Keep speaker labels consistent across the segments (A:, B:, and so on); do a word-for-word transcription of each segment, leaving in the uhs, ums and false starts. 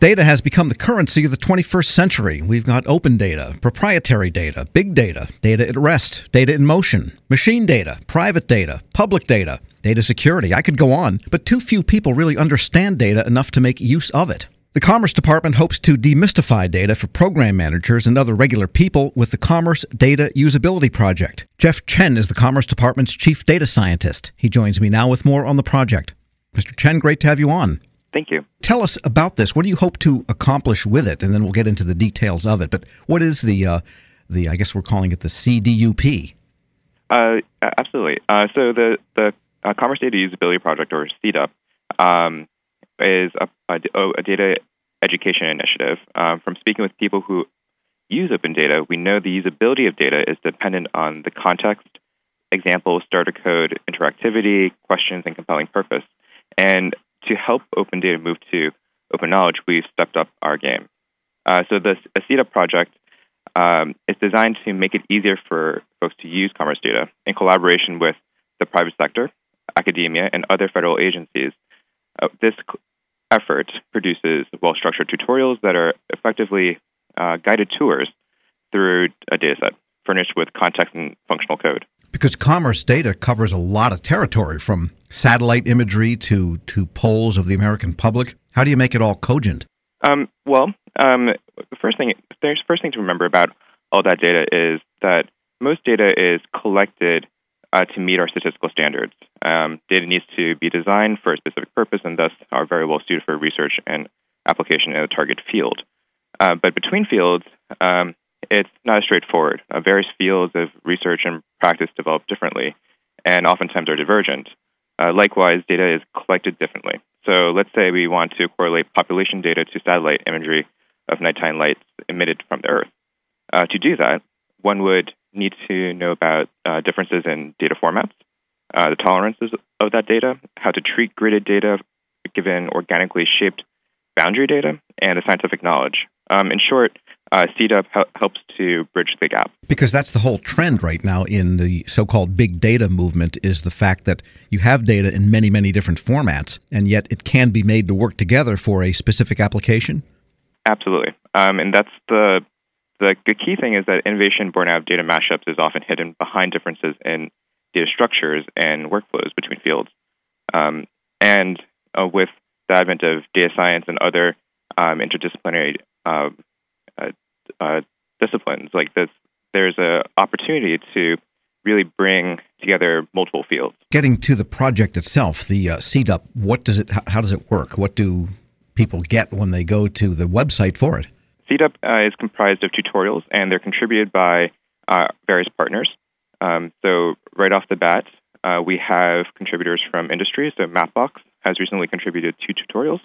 A: Data has become the currency of the twenty-first century. We've got open data, proprietary data, big data, data at rest, data in motion, machine data, private data, public data, data security. I could go on, but too few people really understand data enough to make use of it. The Commerce Department hopes to demystify data for program managers and other regular people with the Commerce Data Usability Project. Jeff Chen is the Commerce Department's chief data scientist. He joins me now with more on the project. Mister Chen, great to have you on.
B: Thank you.
A: Tell us about this. What do you hope to accomplish with it? And then we'll get into the details of it. But what is the, uh, the I guess we're calling it the C D U P?
B: Uh, absolutely. Uh, so the, the uh, Commerce Data Usability Project, or C D U P, um, is a, a, a data education initiative. Um, from speaking with people who use open data, we know the usability of data is dependent on the context, example, starter code, interactivity, questions, and compelling purpose. And to help open data move to open knowledge, we've stepped up our game. Uh, so the C D U P project um, is designed to make it easier for folks to use commerce data in collaboration with the private sector, academia, and other federal agencies. Uh, this effort produces well-structured tutorials that are effectively uh, guided tours through a dataset furnished with context and functional code.
A: Because commerce data covers a lot of territory, from satellite imagery to, to polls of the American public. How do you make it all cogent?
B: Um, well, um, the first thing, the first thing to remember about all that data is that most data is collected uh, to meet our statistical standards. Um, data needs to be designed for a specific purpose and thus are very well suited for research and application in a target field. Uh, but between fields, um, it's not as straightforward. Uh, various fields of research and practice develop differently and oftentimes are divergent. Uh, likewise, data is collected differently. So let's say we want to correlate population data to satellite imagery of nighttime lights emitted from the Earth. Uh, to do that, one would need to know about uh, differences in data formats, uh, the tolerances of that data, how to treat gridded data given organically shaped boundary data, and the scientific knowledge. Um, in short, uh, C D U P hel- helps to bridge the gap.
A: Because that's the whole trend right now in the so-called big data movement, is the fact that you have data in many, many different formats, and yet it can be made to work together for a specific application?
B: Absolutely. Um, and that's the, the the key thing, is that innovation born out of data mashups is often hidden behind differences in data structures and workflows between fields. Um, and uh, with the advent of data science and other um, interdisciplinary uh, uh, uh, disciplines like this, there's an opportunity to really bring together multiple fields.
A: Getting to the project itself, the uh, C D U P, what does it? How does it work? What do people get when they go to the website for it?
B: C D U P uh, is comprised of tutorials, and they're contributed by uh, various partners. Um, so right off the bat, uh, we have contributors from industry. So Mapbox has recently contributed two tutorials.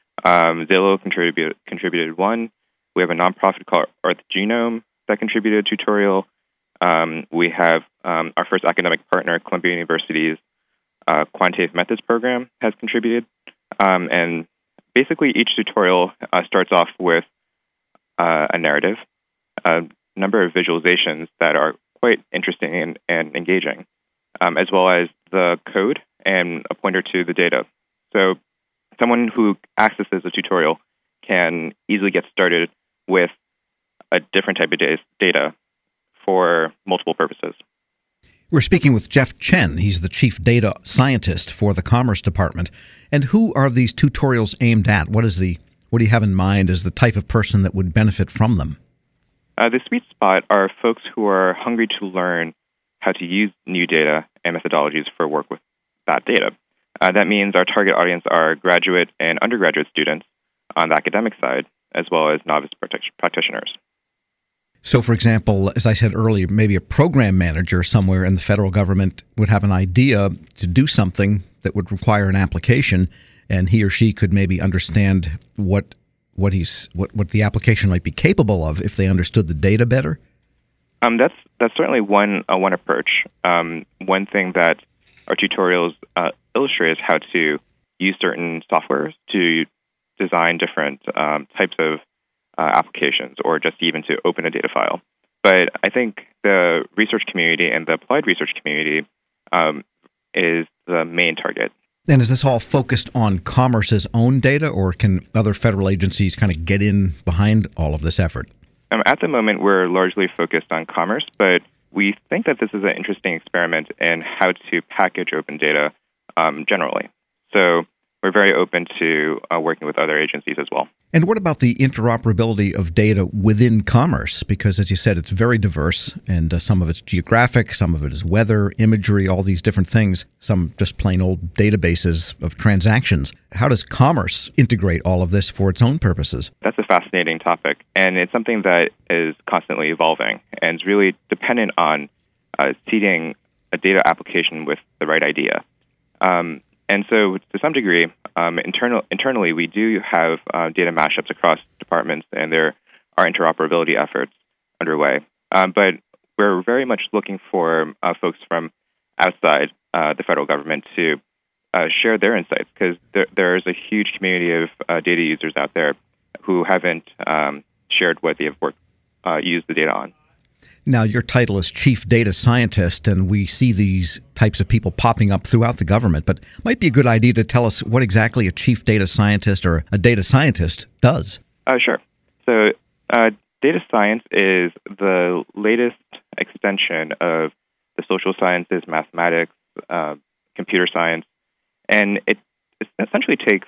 B: Um, Zillow contributed contributed one. We have a nonprofit called Earth Genome that contributed a tutorial. Um, we have um, our first academic partner, Columbia University's uh, Quantitative Methods program, has contributed. Um, and basically, each tutorial uh, starts off with uh, a narrative, a number of visualizations that are quite interesting and, and engaging, um, as well as the code and a pointer to the data. So someone who accesses a tutorial can easily get started with a different type of data for multiple purposes.
A: We're speaking with Jeff Chen. He's the chief data scientist for the Commerce Department. And who are these tutorials aimed at? What is the what do you have in mind as the type of person that would benefit from them?
B: Uh, the sweet spot are folks who are hungry to learn how to use new data and methodologies for work with that data. Uh, that means our target audience are graduate and undergraduate students on the academic side, as well as novice practitioners.
A: So, for example, as I said earlier, maybe a program manager somewhere in the federal government would have an idea to do something that would require an application, and he or she could maybe understand what what he's what, what the application might be capable of if they understood the data better.
B: Um, that's that's certainly one uh, one approach. Um, one thing that our tutorials uh, illustrate is how to use certain softwares to design different um, types of uh, applications, or just even to open a data file. But I think the research community and the applied research community um, is the main target.
A: And is this all focused on Commerce's own data, or can other federal agencies kind of get in behind all of this effort?
B: Um, at the moment, we're largely focused on Commerce, but we think that this is an interesting experiment in how to package open data um, generally. So we're very open to uh, working with other agencies as well.
A: And what about the interoperability of data within Commerce? Because, as you said, it's very diverse, and uh, some of it's geographic, some of it is weather, imagery, all these different things, some just plain old databases of transactions. How does Commerce integrate all of this for its own purposes?
B: That's a fascinating topic, and it's something that is constantly evolving and is really dependent on uh, seeding a data application with the right idea. Um, And so, to some degree, um, internal, internally, we do have uh, data mashups across departments, and there are interoperability efforts underway. Um, but we're very much looking for uh, folks from outside uh, the federal government to uh, share their insights, because there, there's a huge community of uh, data users out there who haven't um, shared what they have worked, uh, used the data on.
A: Now, your title is Chief Data Scientist, and we see these types of people popping up throughout the government, but it might be a good idea to tell us what exactly a Chief Data Scientist or a data scientist does.
B: Uh, sure. So uh, data science is the latest extension of the social sciences, mathematics, uh, computer science, and it essentially takes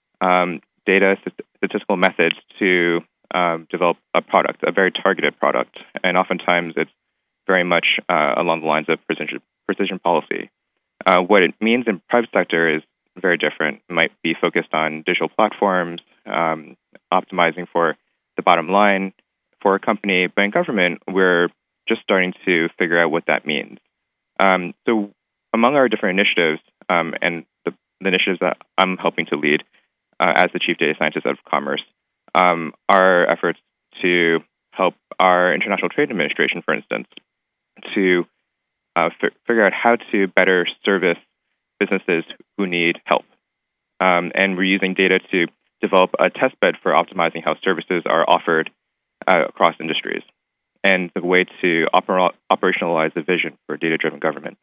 B: um, data statistical methods to Um, develop a product, a very targeted product, and oftentimes it's very much uh, along the lines of precision, precision policy. Uh, what it means in private sector is very different. It might be focused on digital platforms, um, optimizing for the bottom line for a company, but in government, we're just starting to figure out what that means. Um, so among our different initiatives, um, and the, the initiatives that I'm helping to lead uh, as the Chief Data Scientist of Commerce, Um, our efforts to help our International Trade Administration, for instance, to uh, f- figure out how to better service businesses who need help. Um, and we're using data to develop a test bed for optimizing how services are offered uh, across industries, and the way to oper- operationalize the vision for data-driven government.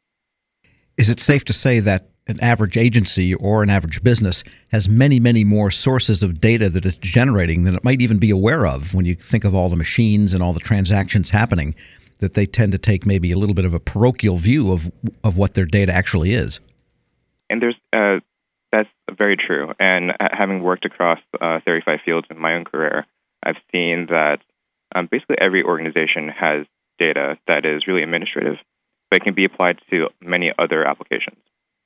A: Is it safe to say that an average agency or an average business has many, many more sources of data that it's generating than it might even be aware of when you think of all the machines and all the transactions happening, that they tend to take maybe a little bit of a parochial view of of what their data actually is?
B: And there's uh, that's very true. And having worked across uh, thirty-five fields in my own career, I've seen that um, basically every organization has data that is really administrative, but it can be applied to many other applications.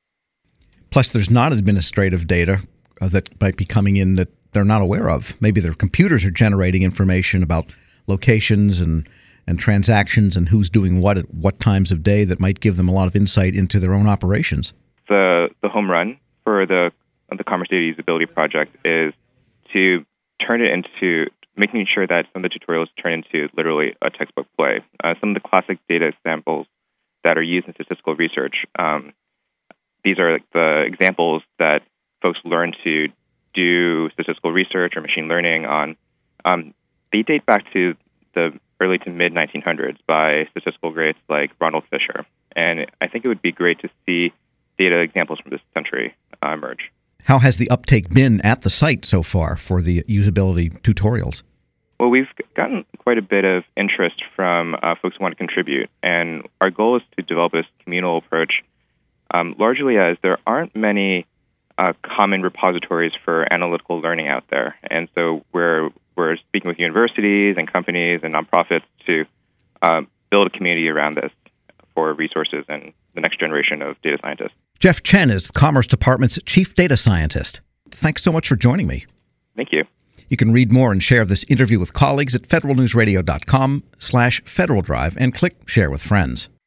A: Plus, there's non-administrative data uh, that might be coming in that they're not aware of. Maybe their computers are generating information about locations and, and transactions and who's doing what at what times of day that might give them a lot of insight into their own operations.
B: The the home run for the the Commerce Data Usability Project is to turn it into making sure that some of the tutorials turn into literally a textbook play. Uh, some of the classic data examples that are used in statistical research, um, these are like the examples that folks learn to do statistical research or machine learning on. Um, they date back to the early to mid nineteen hundreds by statistical greats like Ronald Fisher. And I think it would be great to see data examples from this century uh, emerge.
A: How has the uptake been at the site so far for the usability tutorials?
B: Well, we've gotten quite a bit of interest from uh, folks who want to contribute. And our goal is to develop this communal approach, Um, largely as there aren't many uh, common repositories for analytical learning out there. And so we're we're speaking with universities and companies and nonprofits to uh, build a community around this for resources and the next generation of data scientists.
A: Jeff Chen is Commerce Department's Chief Data Scientist. Thanks so much for joining me.
B: Thank you.
A: You can read more and share this interview with colleagues at federal news radio dot com slash Federal Drive and click Share with Friends.